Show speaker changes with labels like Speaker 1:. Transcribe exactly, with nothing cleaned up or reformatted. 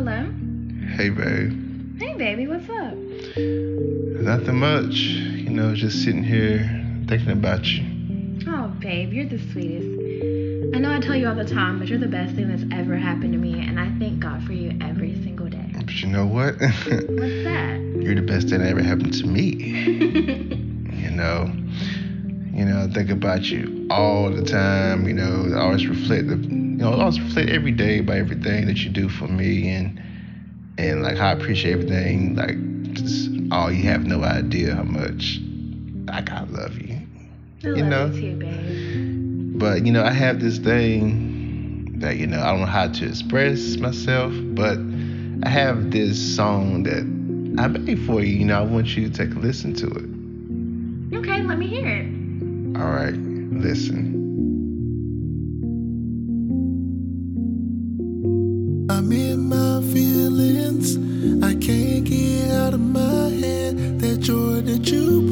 Speaker 1: Hello?
Speaker 2: Hey, babe.
Speaker 1: Hey, baby, what's up?
Speaker 2: Nothing much. You know, just sitting here thinking about you.
Speaker 1: Oh, babe, you're the sweetest. I know I tell you all the time, but you're the best thing that's ever happened to me, and I thank God for you every single day.
Speaker 2: But you know what?
Speaker 1: What's that?
Speaker 2: You're the best thing that ever happened to me. you know, you know, I think about you all the time. You know, I always reflect the, you know, I always reflect every day about everything that you do for me, and and like how I appreciate everything. Like, just, oh, you have no idea how much like I love you.
Speaker 1: I
Speaker 2: you
Speaker 1: love
Speaker 2: know.
Speaker 1: you too, babe.
Speaker 2: But you know, I have this thing that you know I don't know how to express myself, but I have this song that I made for you. You know, I want you to take a listen to it.
Speaker 1: Okay, let me hear it.
Speaker 2: All right, listen.
Speaker 3: I'm in my feelings. I can't get out of my head that joy that you